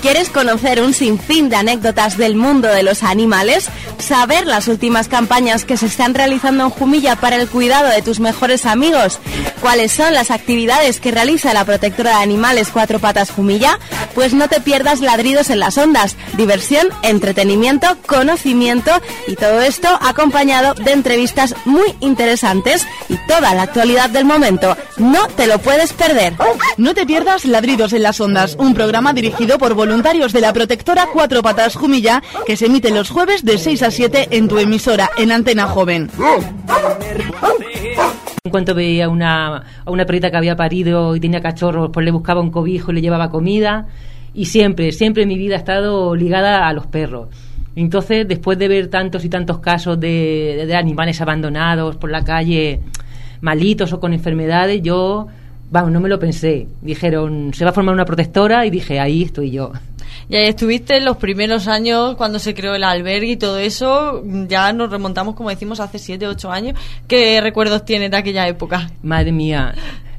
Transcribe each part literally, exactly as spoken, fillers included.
¿Quieres conocer un sinfín de anécdotas del mundo de los animales? ¿Saber las últimas campañas que se están realizando en Jumilla para el cuidado de tus mejores amigos? ¿Cuáles son las actividades que realiza la protectora de animales Cuatro Patas Jumilla? Pues no te pierdas Ladridos en las Ondas, diversión, entretenimiento, conocimiento y todo esto acompañado de entrevistas muy interesantes y toda la actualidad del momento. No te lo puedes perder. No te pierdas Ladridos en las Ondas, un programa dirigido por voluntarios de la protectora Cuatro Patas Jumilla que se emite los jueves de seis a siete en tu emisora, en Antena Joven. En cuanto veía una, a una perrita que había parido y tenía cachorros, pues le buscaba un cobijo y le llevaba comida. Y siempre, siempre mi vida ha estado ligada a los perros. Entonces, después de ver tantos y tantos casos de, de animales abandonados por la calle, malitos o con enfermedades, yo, vamos, no me lo pensé. Dijeron, se va a formar una protectora y dije, ahí estoy yo. Y ahí estuviste en los primeros años cuando se creó el albergue y todo eso. Ya nos remontamos, como decimos, hace siete, ocho años. ¿Qué recuerdos tienes de aquella época? Madre mía,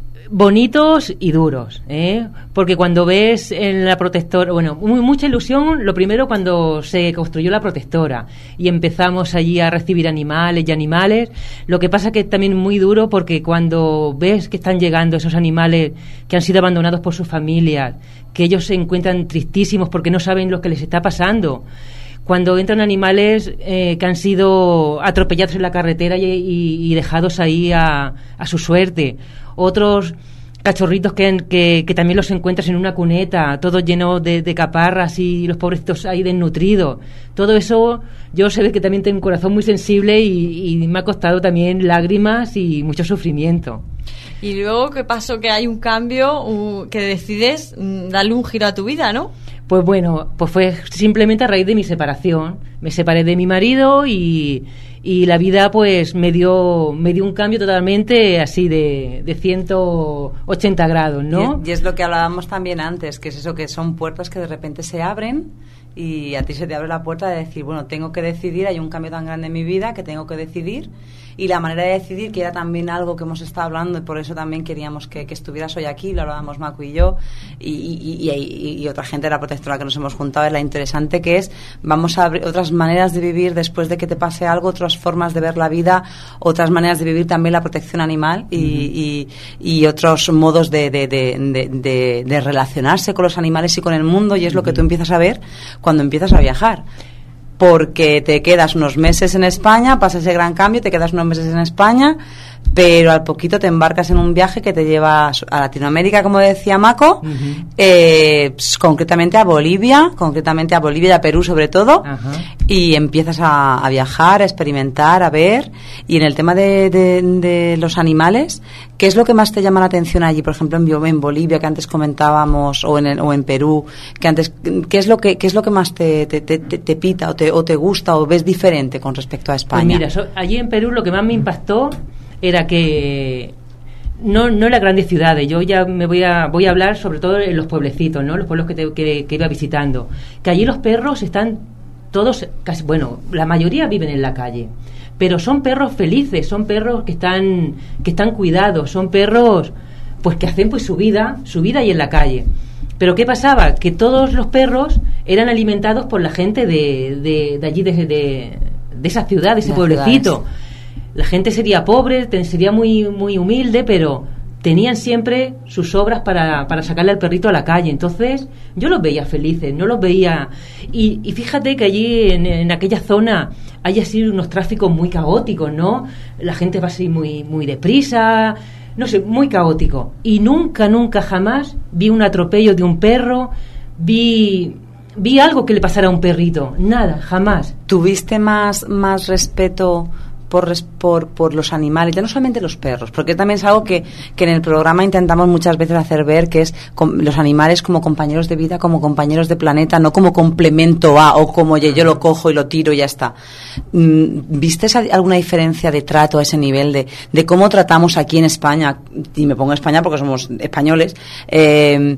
bonitos y duros, ¿eh? Porque cuando ves en la protectora, bueno, muy, mucha ilusión, lo primero cuando se construyó la protectora y empezamos allí a recibir animales y animales. Lo que pasa que es también muy duro porque cuando ves que están llegando esos animales que han sido abandonados por sus familias, que ellos se encuentran tristísimos porque no saben lo que les está pasando. Cuando entran animales eh, que han sido atropellados en la carretera y, y, y dejados ahí a, a su suerte. Otros cachorritos que, que, que también los encuentras en una cuneta, todos llenos de, de caparras y los pobrecitos ahí desnutridos. Todo eso, yo sé que también tengo un corazón muy sensible y, y me ha costado también lágrimas y mucho sufrimiento. Y luego, ¿qué pasó? Que hay un cambio, uh, que decides um, darle un giro a tu vida, ¿no? Pues bueno, pues fue simplemente a raíz de mi separación. Me separé de mi marido y, y la vida pues me dio me dio un cambio totalmente así de, de ciento ochenta grados, ¿no? Y es, y es lo que hablábamos también antes, que es eso, que son puertas que de repente se abren y a ti se te abre la puerta de decir, bueno, tengo que decidir, hay un cambio tan grande en mi vida que tengo que decidir. Y la manera de decidir, que era también algo que hemos estado hablando y por eso también queríamos que, que estuvieras hoy aquí, lo hablábamos Macu y yo y, y, y, y otra gente de la protectora que nos hemos juntado, es la interesante que es, vamos a abrir otras maneras de vivir después de que te pase algo, otras formas de ver la vida, otras maneras de vivir también la protección animal y, uh-huh. y, y otros modos de, de, de, de, de, de relacionarse con los animales y con el mundo, y es uh-huh. lo que tú empiezas a ver cuando empiezas a viajar. Porque te quedas unos meses en España, pasa ese gran cambio, te quedas unos meses en España, pero al poquito te embarcas en un viaje que te lleva a Latinoamérica, como decía Mako, uh-huh. eh, pues, concretamente a Bolivia, concretamente a Bolivia y a Perú sobre todo, uh-huh. y empiezas a, a viajar, a experimentar, a ver. Y en el tema de, de, de los animales, ¿qué es lo que más te llama la atención allí? Por ejemplo, en, en Bolivia, que antes comentábamos, o en, o en Perú, que antes, ¿qué es lo que, qué es lo que más te, te, te, te pita o te, o te gusta o ves diferente con respecto a España? Pues mira, so, allí en Perú lo que más me impactó era que no no en las grandes ciudades, yo ya me voy a voy a hablar sobre todo en los pueblecitos, ¿no? Los pueblos que, te, que, que iba visitando, que allí los perros están todos, casi, bueno, la mayoría viven en la calle, pero son perros felices, son perros que están que están cuidados, son perros pues que hacen pues su vida, su vida ahí en la calle. Pero ¿qué pasaba? Que todos los perros eran alimentados por la gente de, de, de allí, de, de, de esa ciudad, de ese pueblecito. Ciudades. La gente sería pobre, sería muy muy humilde, pero tenían siempre sus obras para, para sacarle al perrito a la calle. Entonces yo los veía felices, no los veía. Y, y fíjate que allí en, en aquella zona hay así unos tráficos muy caóticos, ¿no? La gente va así muy, muy deprisa, no sé, muy caótico. Y nunca, nunca, jamás vi un atropello de un perro, vi... vi algo que le pasara a un perrito. Nada, jamás. ¿Tuviste más, más respeto por, por, por los animales, ya no solamente los perros, porque también es algo que, que en el programa intentamos muchas veces hacer ver, que es com, los animales como compañeros de vida, como compañeros de planeta, no como complemento a, o como oye, yo lo cojo y lo tiro y ya está. ¿Viste alguna diferencia de trato a ese nivel de, de cómo tratamos aquí en España, y me pongo en España porque somos españoles, eh,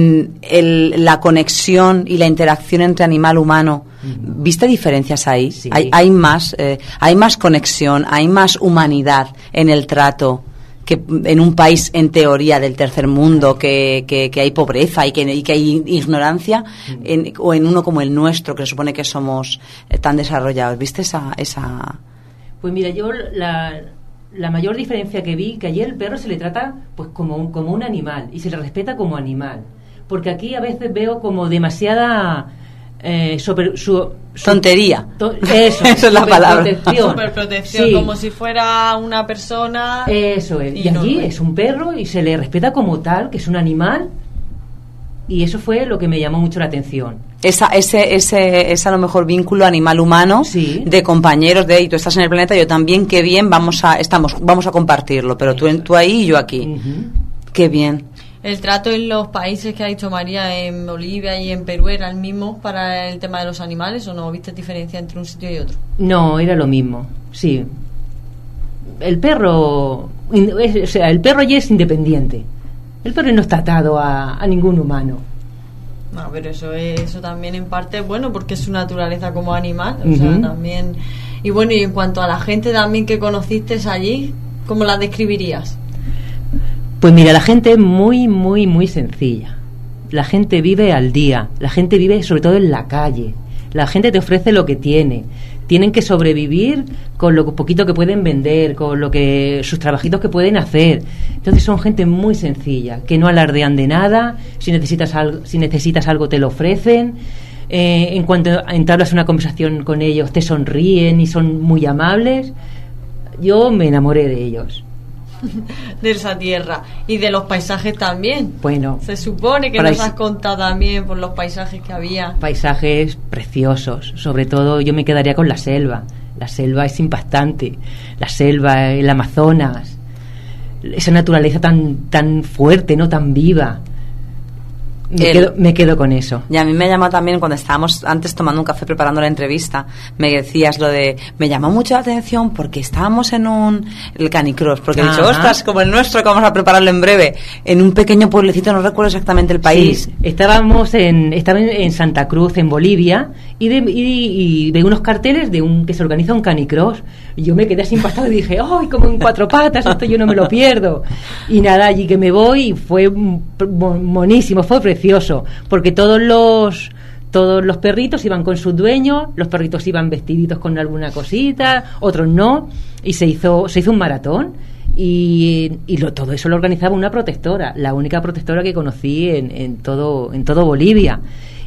el, la conexión y la interacción entre animal humano? ¿Viste diferencias ahí? Sí. Hay, hay más, eh, hay más conexión, hay más humanidad en el trato que en un país en teoría del tercer mundo que, que, que hay pobreza y que, y que hay ignorancia, en, o en uno como el nuestro, que se supone que somos eh, tan desarrollados. ¿Viste esa, esa...? Pues mira, yo la, la mayor diferencia que vi, que allí el perro se le trata pues como un, como un animal y se le respeta como animal, porque aquí a veces veo como demasiada eh, super, su, su, tontería. To, eso, Esa es la palabra. Superprotección, sí. Como si fuera una persona. Eso es. Y, y allí no, es un perro y se le respeta como tal, que es un animal. Y eso fue lo que me llamó mucho la atención. Esa, ese, ese, ese a lo mejor vínculo animal-humano, sí. De compañeros de, y tú estás en el planeta, yo también, qué bien, vamos a, estamos, vamos a compartirlo, pero tú, tú ahí y yo aquí. Uh-huh. Qué bien. El trato en los países que ha dicho María, en Bolivia y en Perú, ¿era el mismo para el tema de los animales o no? ¿Viste diferencia entre un sitio y otro? No, era lo mismo, sí. El perro, o sea, el perro allí es independiente. El perro no está atado a, a ningún humano. No, pero eso es, eso también en parte es bueno porque es su naturaleza como animal, o uh-huh. sea, también. Y bueno, y en cuanto a la gente también que conociste allí, ¿cómo la describirías? Pues mira, la gente es muy, muy, muy sencilla. La gente vive al día, la gente vive sobre todo en la calle. La gente te ofrece lo que tiene. Tienen que sobrevivir con lo poquito que pueden vender, con lo que sus trabajitos que pueden hacer. Entonces son gente muy sencilla, que no alardean de nada. Si necesitas algo, si necesitas algo te lo ofrecen. Eh, en cuanto entablas una conversación con ellos, te sonríen y son muy amables. Yo me enamoré de ellos. De esa tierra y de los paisajes también. Bueno, se supone que nos has contado también por los paisajes que había. Paisajes preciosos, sobre todo yo me quedaría con la selva. La selva es impactante, la selva, el Amazonas, esa naturaleza tan tan fuerte, no tan viva. Me, el, quedo, me quedo con eso. Y a mí me llamó también cuando estábamos antes tomando un café preparando la entrevista, me decías lo de, me llamó mucho la atención porque estábamos en un, el Canicross, porque he dicho, ostras, como el nuestro que vamos a prepararlo en breve, en un pequeño pueblecito, no recuerdo exactamente el país. Sí, estábamos en, estaba en Santa Cruz, en Bolivia, y de, y, y de unos carteles de un que se organiza un Canicross. Y yo me quedé así impactado y dije, ¡ay, como en cuatro patas! Esto yo no me lo pierdo. Y nada, allí que me voy y fue monísimo, fue precioso, porque todos los todos los perritos iban con sus dueños, los perritos iban vestiditos con alguna cosita, otros no, y se hizo se hizo un maratón. Y, y lo, todo eso lo organizaba una protectora, la única protectora que conocí en, en todo en todo Bolivia.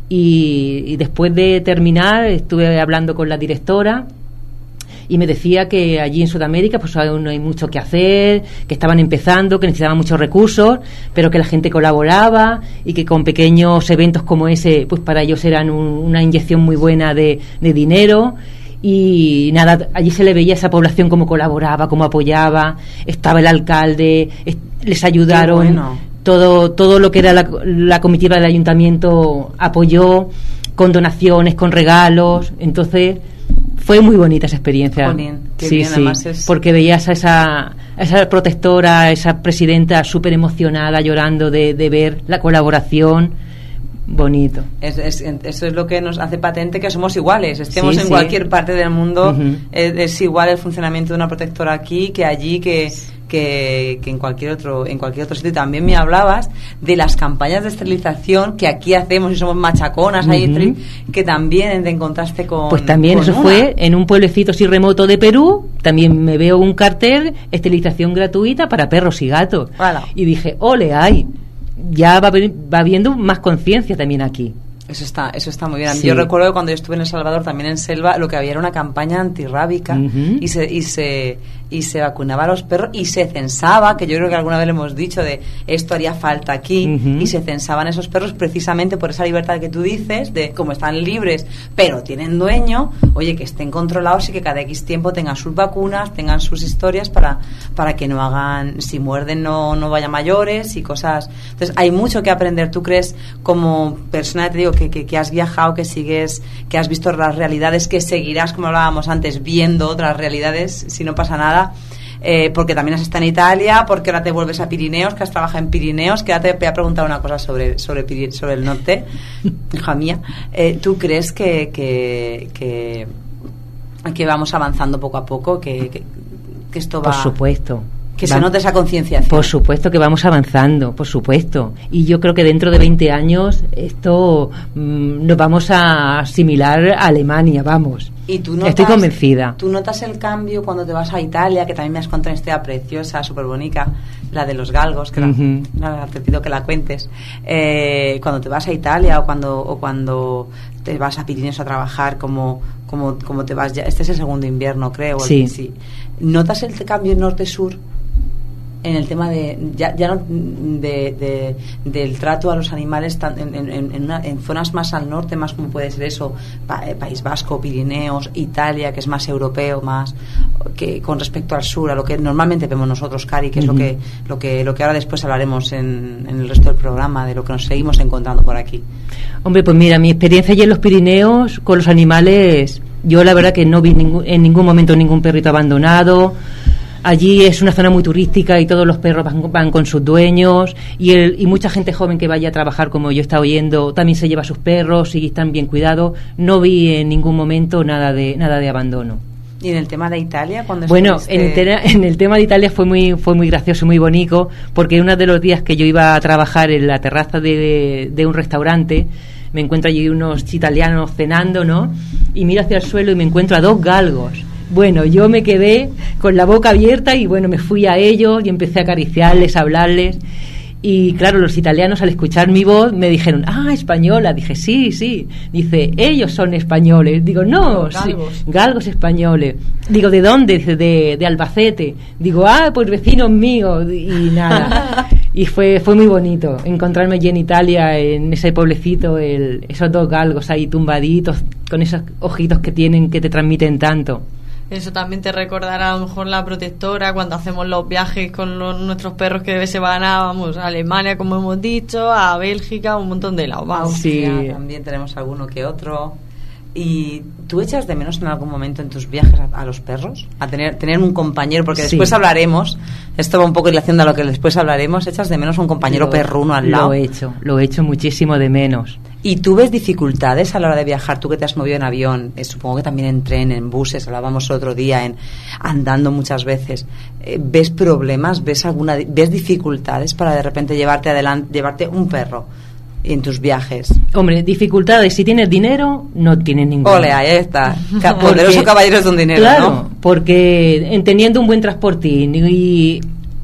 Y, y después de terminar estuve hablando con la directora y me decía que allí en Sudamérica pues aún no hay mucho que hacer, que estaban empezando, que necesitaban muchos recursos, pero que la gente colaboraba y que con pequeños eventos como ese pues para ellos eran un, una inyección muy buena de, de dinero. Y nada, allí se le veía a esa población cómo colaboraba, cómo apoyaba, estaba el alcalde, est- les ayudaron, bueno. todo todo lo que era la, la comitiva del ayuntamiento apoyó con donaciones, con regalos. Entonces fue muy bonita esa experiencia. Jolín, qué sí, bien, sí, además es... porque veías a esa, a esa protectora, esa presidenta súper emocionada, llorando de, de ver la colaboración. Bonito. Es, es, eso es lo que nos hace patente que somos iguales, estemos sí, en sí. cualquier parte del mundo. Uh-huh. es, es igual el funcionamiento de una protectora aquí que allí, que, que, que en cualquier otro en cualquier otro sitio. También me hablabas de las campañas de esterilización que aquí hacemos y somos machaconas, uh-huh. ahí, que también te encontraste con. Pues también con eso una. Fue en un pueblecito así remoto de Perú. También me veo un cartel, esterilización gratuita para perros y gatos. Voilà. Y dije, ole, ay, ya va, va habiendo más conciencia también aquí. Eso está, eso está muy bien. Sí. Yo recuerdo que cuando yo estuve en El Salvador, también en Selva, lo que había era una campaña antirrábica, uh-huh. y se y se y se vacunaba a los perros y se censaba, que yo creo que alguna vez le hemos dicho de esto haría falta aquí, uh-huh. y se censaban esos perros precisamente por esa libertad que tú dices, de como están libres, pero tienen dueño, oye, que estén controlados y que cada X tiempo tengan sus vacunas, tengan sus historias para para que no hagan, si muerden no no vaya mayores y cosas. Entonces hay mucho que aprender. ¿Tú crees, como persona, te digo, que, que, que has viajado, que sigues, que has visto las realidades, que seguirás, como hablábamos antes, viendo otras realidades si no pasa nada? Eh, porque también has estado en Italia, porque ahora te vuelves a Pirineos, que has trabajado en Pirineos, que ahora te voy a preguntar una cosa sobre sobre, Piri, sobre el norte, hija mía. Eh, ¿Tú crees que, que, que, que vamos avanzando poco a poco, que, que, que esto va... Por supuesto. Que se note esa concienciación. Por supuesto que vamos avanzando, por supuesto. Y yo creo que dentro de veinte años esto mmm, nos vamos a asimilar a Alemania, vamos. ¿Y tú notas, estoy convencida. ¿Tú notas el cambio cuando te vas a Italia, que también me has contado una historia preciosa, súper bonita, la de los galgos, que uh-huh. la, te pido que la cuentes? Eh, cuando te vas a Italia o cuando o cuando te vas a Pirineos a trabajar, como, como, como te vas ya, este es el segundo invierno, creo. Sí. El, sí. ¿Notas el cambio norte-sur? En el tema de ya, ya no de, de, del trato a los animales tan, en, en, en, una, en zonas más al norte, más como puede ser eso, pa, eh, País Vasco, Pirineos, Italia, que es más europeo, más que con respecto al sur, a lo que normalmente vemos nosotros, Cari, que es uh-huh. lo que lo que lo que ahora después hablaremos en, en el resto del programa, de lo que nos seguimos encontrando por aquí. Hombre, pues mira, mi experiencia allí en los Pirineos con los animales, yo la verdad que no vi ningún, en ningún momento ningún perrito abandonado. Allí es una zona muy turística y todos los perros van, van con sus dueños y, el, y mucha gente joven que vaya a trabajar, como yo estaba oyendo, también se lleva a sus perros y están bien cuidados. No vi en ningún momento nada de nada de abandono. ¿Y en el tema de Italia? Cuando bueno, estuviste... en el, te- en el tema de Italia fue muy fue muy gracioso y muy bonito, porque uno de los días que yo iba a trabajar en la terraza de, de, de un restaurante, me encuentro allí unos italianos cenando, ¿no? Y miro hacia el suelo y me encuentro a dos galgos. Bueno, yo me quedé con la boca abierta y bueno, me fui a ellos y empecé a acariciarles, a hablarles. Y claro, los italianos al escuchar mi voz me dijeron, ah, española. Dije, sí, sí. Dice, ellos son españoles. Digo, no, galgos, sí, galgos españoles. Digo, ¿de dónde? Dice, de, de Albacete. Digo, ah, pues vecinos míos. Y nada. Y fue fue muy bonito encontrarme allí en Italia, en ese pueblecito, el, esos dos galgos ahí tumbaditos, con esos ojitos que tienen, que te transmiten tanto. Eso también te recordará a lo mejor la protectora cuando hacemos los viajes con los, nuestros perros, que se van a, vamos, a Alemania, como hemos dicho, a Bélgica, un montón de lados. Vamos. Sí, también tenemos alguno que otro. ¿Y tú echas de menos en algún momento en tus viajes a, a los perros? A tener tener un compañero, porque después sí. hablaremos, esto va un poco relacionado a lo que después hablaremos, ¿echas de menos un compañero lo, perruno al lado? Lo he hecho, lo he hecho muchísimo de menos. ¿Y tú ves dificultades a la hora de viajar? Tú que te has movido en avión, eh, supongo que también en tren, en buses, hablábamos el otro día, en andando muchas veces. Eh, ¿Ves problemas? ¿Ves alguna ves dificultades para de repente llevarte adelante, llevarte un perro en tus viajes? Hombre, dificultades, si tienes dinero, no tienes ninguna. Ole, ahí está. Poderoso caballeros de dinero, claro, ¿no? Porque teniendo un buen transportín y,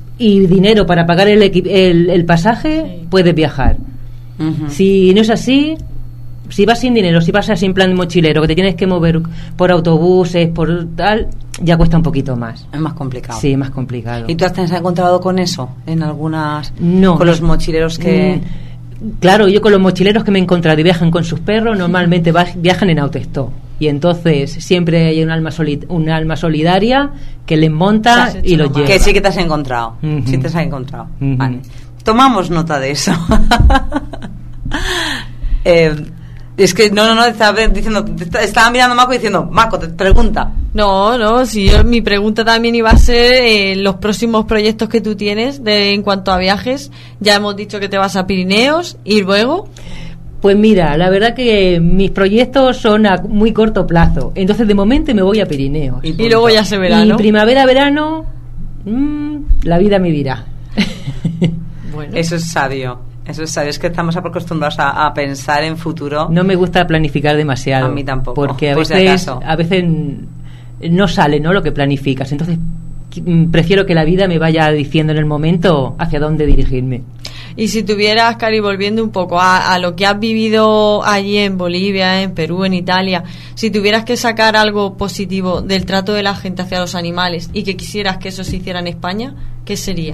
y dinero para pagar el, el, el pasaje, sí. puedes viajar. Uh-huh. Si no es así, si vas sin dinero, si vas así en plan mochilero, que te tienes que mover por autobuses, por tal, ya cuesta un poquito más. Es más complicado. Sí, más complicado. ¿Y tú has, te has encontrado con eso en algunas? No. Con los mochileros que... Mm, claro, yo con los mochileros que me he encontrado y viajan con sus perros, normalmente viajan en autostop. Y entonces siempre hay un alma, soli- un alma solidaria que les monta y los lleva. Que sí que te has encontrado. Uh-huh. Sí te has encontrado. Uh-huh. Vale. Tomamos nota de eso. eh, es que no, no, no, estaba diciendo, estaba mirando a Mako diciendo, Mako, te pregunta. No, no, si yo, mi pregunta también iba a ser eh, los próximos proyectos que tú tienes de, en cuanto a viajes. Ya hemos dicho que te vas a Pirineos y luego... Pues mira, la verdad que mis proyectos son a muy corto plazo. Entonces de momento me voy a Pirineos. Y, y luego ya se verá, y ¿no? primavera, verano, mmm, la vida me dirá. Bueno. Eso es sabio. Eso es sabio. Es que estamos acostumbrados a, a pensar en futuro. No me gusta planificar demasiado. A mí tampoco. Porque a pues veces, a veces no sale, ¿no?, lo que planificas. Entonces prefiero que la vida me vaya diciendo en el momento hacia dónde dirigirme. Y si tuvieras, Cari, volviendo un poco a, a lo que has vivido allí en Bolivia, en Perú, en Italia, si tuvieras que sacar algo positivo del trato de la gente hacia los animales y que quisieras que eso se hiciera en España, ¿qué sería?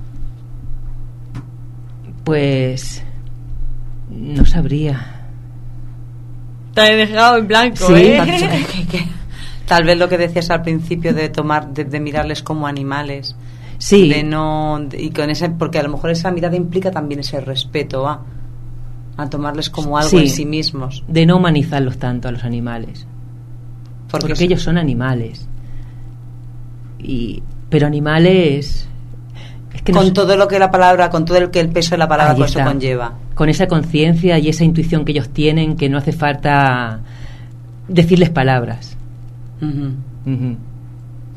Pues no sabría. Te he dejado en blanco, sí, ¿eh? ¿Qué, qué? Tal vez lo que decías al principio de tomar, de, de mirarles como animales. Sí. De no, de, y con ese, porque a lo mejor esa mirada implica también ese respeto a, a tomarles como algo sí, en sí mismos. De no humanizarlos tanto a los animales. Porque, porque ellos son animales. Y, pero animales... Es que con nos, todo lo que la palabra, con todo el que el peso de la palabra que eso conlleva. Con esa conciencia y esa intuición que ellos tienen, que no hace falta decirles palabras. Uh-huh. Uh-huh.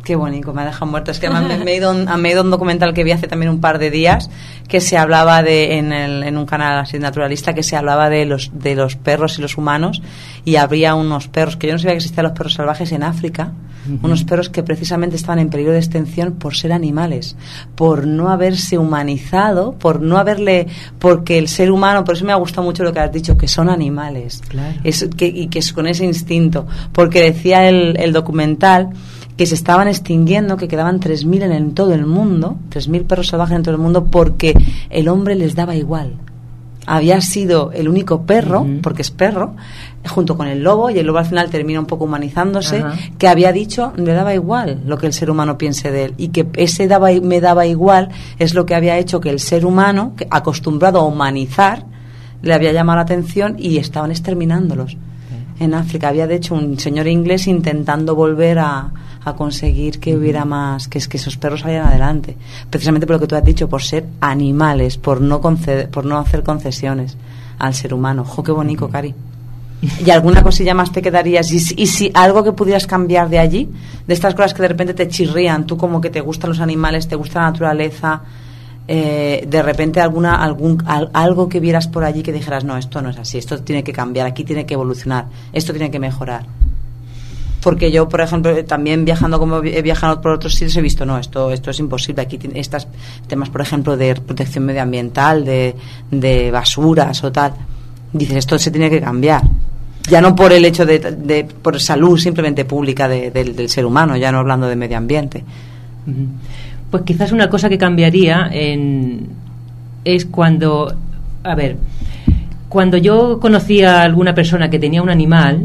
Qué bonito, me ha dejado muerto. Es que me, me, he ido un, me he ido a un documental que vi hace también un par de días que se hablaba de en, el, en un canal así naturalista que se hablaba de los de los perros y los humanos, y habría unos perros que yo no sabía que existían los perros salvajes en África, uh-huh. unos perros que precisamente estaban en peligro de extinción por ser animales, por no haberse humanizado, por no haberle, porque el ser humano, por eso me ha gustado mucho lo que has dicho, que son animales, claro. es, que, y que es con ese instinto, porque decía el, el documental que se estaban extinguiendo, que quedaban tres mil en, en todo el mundo, tres mil perros salvajes en todo el mundo, porque el hombre les daba igual. Había sido el único perro, uh-huh. porque es perro, junto con el lobo, y el lobo al final termina un poco humanizándose, uh-huh. que había dicho, le daba igual lo que el ser humano piense de él, y que ese daba, me daba igual es lo que había hecho que el ser humano, que, acostumbrado a humanizar, le había llamado la atención y estaban exterminándolos. Uh-huh. En África había de hecho un señor inglés intentando volver a a conseguir que hubiera más, que es que esos perros salieran adelante, precisamente por lo que tú has dicho, por ser animales, por no conceder, por no hacer concesiones al ser humano. ¡Jo, qué bonito, Cari! ¿Y alguna cosilla más te quedarías? ¿Y, y si algo que pudieras cambiar de allí, de estas cosas que de repente te chirrían, tú como que te gustan los animales, te gusta la naturaleza, eh, de repente alguna algún al, algo que vieras por allí que dijeras, no, esto no es así, esto tiene que cambiar, aquí tiene que evolucionar, esto tiene que mejorar? Porque yo, por ejemplo, también viajando como he viajado por otros sitios, he visto, no, esto esto es imposible. Aquí estos temas, por ejemplo, de protección medioambiental, de, de basuras o tal, dices, esto se tiene que cambiar. Ya no por el hecho de, de por salud simplemente pública de, de, del ser humano, ya no hablando de medio ambiente. Pues quizás una cosa que cambiaría en, es cuando, a ver, cuando yo conocía a alguna persona que tenía un animal,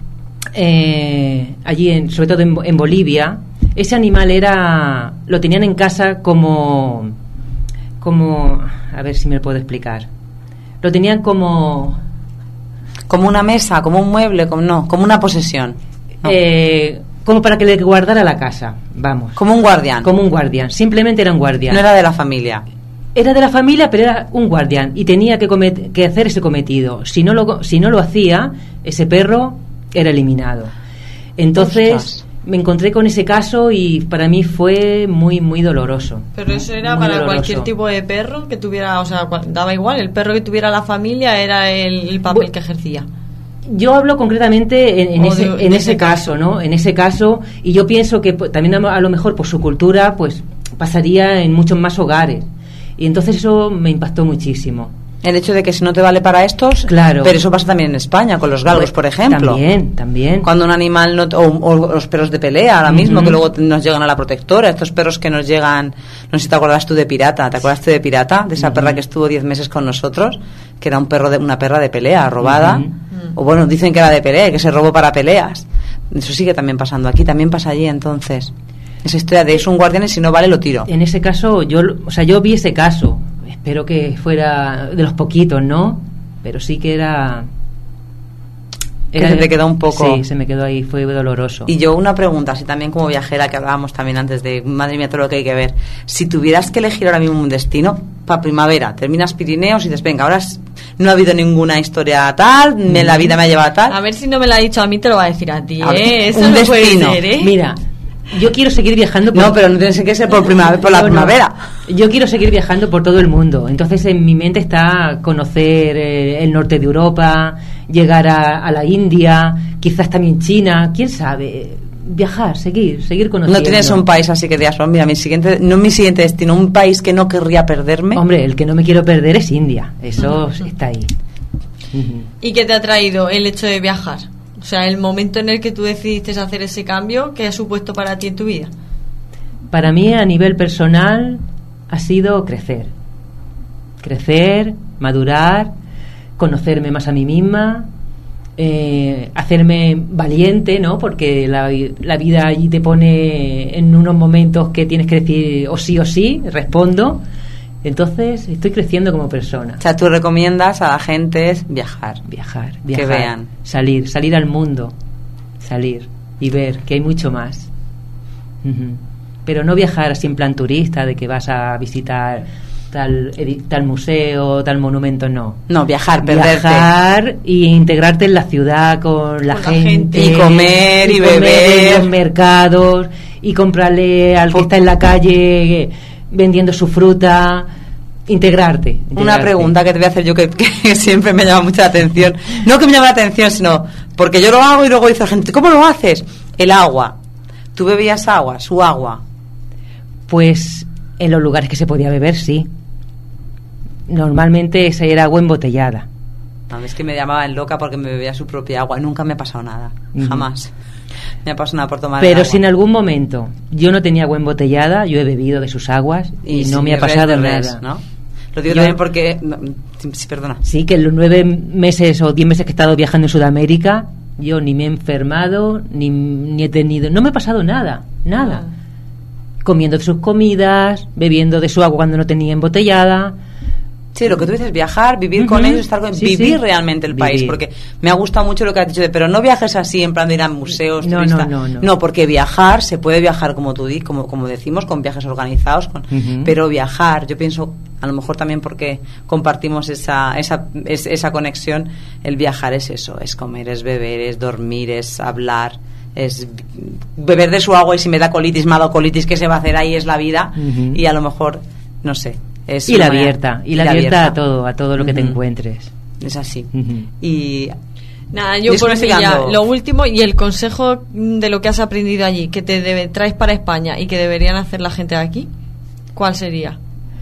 Eh, allí en, sobre todo en, en Bolivia, ese animal era, lo tenían en casa como como a ver si me lo puedo explicar, lo tenían como como una mesa, como un mueble, como no, como una posesión, no. eh, como para que le guardara la casa, vamos, como un guardián, como un guardián, simplemente era un guardián, no era de la familia. Era de la familia, pero era un guardián y tenía que, comet- que hacer ese cometido. Si no lo si no lo hacía, ese perro era eliminado. Entonces Ostras. me encontré con ese caso y para mí fue muy muy doloroso. Pero eso era muy para doloroso. Cualquier tipo de perro que tuviera, o sea, daba igual, el perro que tuviera la familia era el, el papel bueno, que ejercía. Yo hablo concretamente en, en ese de, en ese, ese caso, caso, ¿no? En ese caso, y yo pienso que pues, también a lo mejor por su cultura pues pasaría en muchos más hogares. Y entonces eso me impactó muchísimo. El hecho de que si no te vale para estos, claro. Pero eso pasa también en España, con los galgos, pues, por ejemplo. También, también. Cuando un animal, no, o, o los perros de pelea, ahora mismo, uh-huh. que luego nos llegan a la protectora, estos perros que nos llegan, no sé si te acuerdas tú de Pirata, ¿te acuerdas tú de Pirata? De esa uh-huh. perra que estuvo diez meses con nosotros, que era un perro de una perra de pelea, robada, uh-huh. o bueno, dicen que era de pelea, que se robó para peleas. Eso sigue también pasando aquí, también pasa allí, entonces. Esa historia de es un guardián y si no vale lo tiro. En ese caso, yo, o sea, yo vi ese caso. Espero que fuera de los poquitos, ¿no? Pero sí que era... era que se te quedó un poco... Sí, se me quedó ahí, fue doloroso. Y yo una pregunta, así también como viajera, que hablábamos también antes de, madre mía, todo lo que hay que ver. Si tuvieras que elegir ahora mismo un destino, para primavera, terminas Pirineos y dices, venga, ahora no ha habido ninguna historia tal, me, la vida me ha llevado a tal... A ver si no me la ha dicho a mí, te lo va a decir a ti, a ver, ¿eh? Eso un no destino. Puede ser, ¿eh? Mira... Yo quiero seguir viajando por... No, pero no tiene que ser por, primavera, por la no, primavera. No. Yo quiero seguir viajando por todo el mundo. Entonces en mi mente está conocer eh, el norte de Europa, llegar a, a la India, quizás también China, quién sabe. Viajar, seguir, seguir conociendo. ¿No tienes un país así que digas, oh, mira, mi siguiente, no mi siguiente destino, un país que no querría perderme? Hombre, el que no me quiero perder es India. Eso uh-huh. está ahí. Uh-huh. ¿Y qué te ha traído el hecho de viajar? O sea, el momento en el que tú decidiste hacer ese cambio, ¿qué ha supuesto para ti en tu vida? Para mí, a nivel personal, ha sido crecer. Crecer, madurar, conocerme más a mí misma, eh, hacerme valiente, ¿no? Porque la, la vida allí te pone en unos momentos que tienes que decir o sí o sí, respondo. Entonces estoy creciendo como persona. O sea, tú recomiendas a la gente viajar. Viajar, viajar. Que vean. Salir, salir al mundo. Salir y ver que hay mucho más. Uh-huh. Pero no viajar así en plan turista, de que vas a visitar tal, tal museo, tal monumento, no. No, viajar, perderte. Viajar y integrarte en la ciudad con la, con la gente, gente. Y comer y, y comer beber. en los mercados y comprarle al que está en la calle vendiendo su fruta. Integrarte, integrarte. Una pregunta que te voy a hacer yo que, que siempre me llama mucha atención. No que me llama la atención, sino porque yo lo hago y luego dice la gente, ¿cómo lo haces? El agua. ¿Tú bebías agua, su agua? Pues en los lugares que se podía beber, sí. Normalmente esa era agua embotellada. A mí es que me llamaban loca porque me bebía su propia agua. Nunca me ha pasado nada, uh-huh. jamás me ha pasado nada por tomar Pero agua. si en algún momento yo no tenía agua embotellada, yo he bebido de sus aguas y, y no me ha pasado nada, ¿no? Lo digo yo, también porque no, sí, perdona. Sí, que en los nueve meses o diez meses que he estado viajando en Sudamérica, yo ni me he enfermado, ni, ni he tenido, no me ha pasado nada, nada. Ah. Comiendo de sus comidas, bebiendo de su agua cuando no tenía embotellada. Sí, lo que tú dices, viajar, vivir uh-huh. con ellos, estar con, sí, vivir sí. realmente el vivir. país, porque me ha gustado mucho lo que has dicho de, pero no viajes así en plan de ir a museos, no, turista. no, no, no. No, porque viajar se puede viajar como tú di, como como decimos, con viajes organizados, con, uh-huh. pero viajar, yo pienso, a lo mejor también porque compartimos esa esa es, esa conexión, el viajar es eso, es comer, es beber, es dormir, es hablar, es beber de su agua y si me da colitis, me ha dado colitis, ¿qué se va a hacer ahí? Es la vida uh-huh. y a lo mejor, no sé. Es y la abierta y, y la abierta, abierta a todo a todo lo uh-huh. que te encuentres, es así uh-huh. y nada, yo por mí ya lo último y el consejo de lo que has aprendido allí que te debe, traes para España y que deberían hacer la gente de aquí, ¿cuál sería?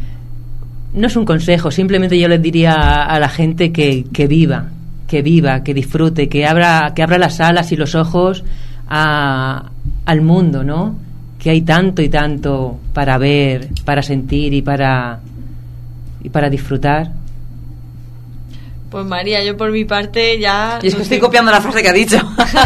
No es un consejo, simplemente yo les diría a, a la gente que, que viva que viva, que disfrute, que abra que abra las alas y los ojos a, al mundo, ¿no? Que hay tanto y tanto para ver, para sentir y para y para disfrutar. Pues María, yo por mi parte ya... Y es que no estoy tengo... copiando la frase que ha dicho.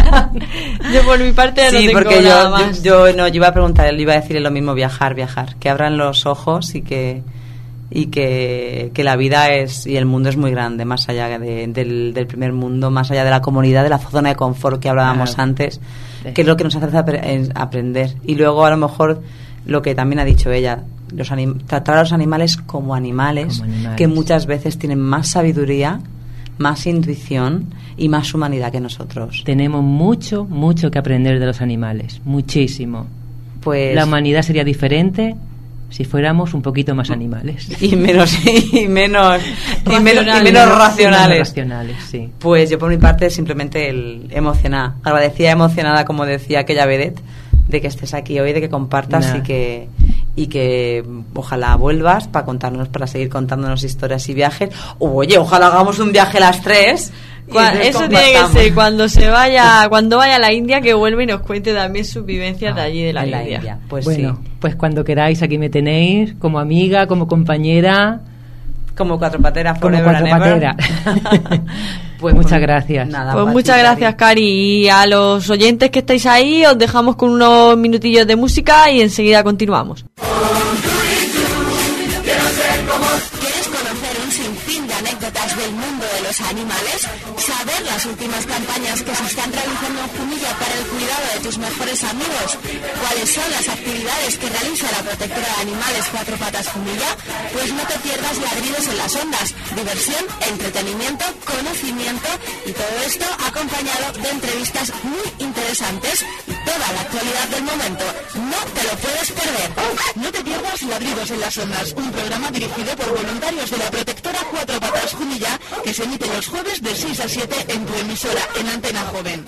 Yo por mi parte ya sí, no tengo porque nada yo, más. Yo, yo no, yo iba a preguntar, le iba a decirle lo mismo, viajar, viajar. Que abran los ojos y que y que, que la vida es y el mundo es muy grande, más allá de, del, del primer mundo, más allá de la comunidad, de la zona de confort que hablábamos claro. antes, sí. que es lo que nos hace aprender. Y luego a lo mejor lo que también ha dicho ella, los anim- tratar a los animales como animales, como animales, que muchas veces tienen más sabiduría, más intuición y más humanidad que nosotros. Tenemos mucho, mucho que aprender de los animales, muchísimo. Pues la humanidad sería diferente si fuéramos un poquito más animales y menos y menos y menos, y menos racionales. Menos racionales, sí. Pues yo por mi parte simplemente el emocionada, agradecida, emocionada, como decía aquella vedette, de que estés aquí hoy, de que compartas nah. y que y que ojalá vuelvas para contarnos, para seguir contándonos historias y viajes. O, oye, ojalá hagamos un viaje las tres. Cuando, eso tiene que ser cuando se vaya, cuando vaya a la India, que vuelva y nos cuente también sus vivencias ah, de allí de la, la India. India. Pues bueno, sí. Pues cuando queráis aquí me tenéis, como amiga, como compañera, como cuatro pateras, como cuatro pateras. Pues muchas gracias. Nada, pues muchas ti, gracias, Cari. Y a los oyentes que estáis ahí, os dejamos con unos minutillos de música y enseguida continuamos. ¿Quieres conocer un sinfín de anécdotas del mundo de los animales? ¿Saber las últimas campañas que se están realizando en Jumilla para el cuidado de tus mejores amigos? ¿Cuáles son las actividades que realiza la protectora de animales Cuatro Patas Jumilla? Pues no te pierdas Ladridos en las Ondas. Diversión, entretenimiento, conocimiento y todo esto acompañado de entrevistas muy interesantes y toda la actualidad del momento. No te lo puedes perder. No te pierdas Ladridos en las Ondas, un programa dirigido por voluntarios de la protectora Cuatro Patas Jumilla que se emite los jueves de seis a siete en tu emisora, en Antena Joven.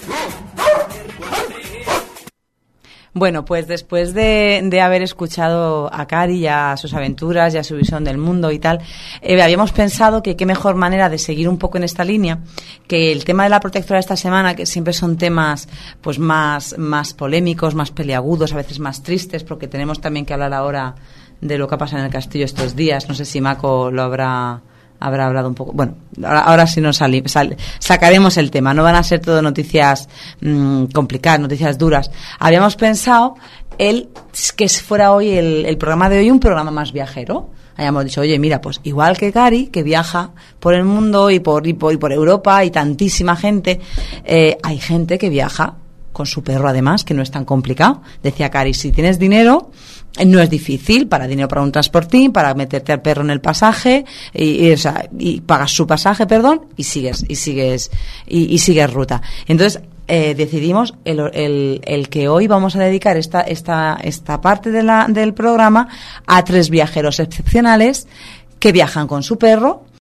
Bueno, pues después de, de haber escuchado a Cari y a sus aventuras y a su visión del mundo y tal, eh, habíamos pensado que qué mejor manera de seguir un poco en esta línea que el tema de la protectora de esta semana, que siempre son temas pues más, más polémicos, más peliagudos, a veces más tristes, porque tenemos también que hablar ahora de lo que ha pasado en el castillo estos días. No sé si Mako lo habrá... habrá hablado un poco. Bueno, ahora, ahora sí nos sali, sal, sacaremos el tema. No van a ser todo noticias mmm, complicadas, noticias duras. Habíamos pensado el que fuera hoy el, el programa de hoy un programa más viajero. Habíamos dicho, oye, mira, pues igual que Cari, que viaja por el mundo y por y por, y por Europa y tantísima gente, eh, hay gente que viaja con su perro además, que no es tan complicado. Decía Cari, si tienes dinero, no es difícil, para dinero para un transportín, para meterte al perro en el pasaje, y, y, o sea, y pagas su pasaje, perdón, y sigues, y sigues, y, y sigues ruta. Entonces, eh, decidimos el, el, el que hoy vamos a dedicar esta, esta, esta parte de la, del programa a tres viajeros excepcionales que viajan con su perro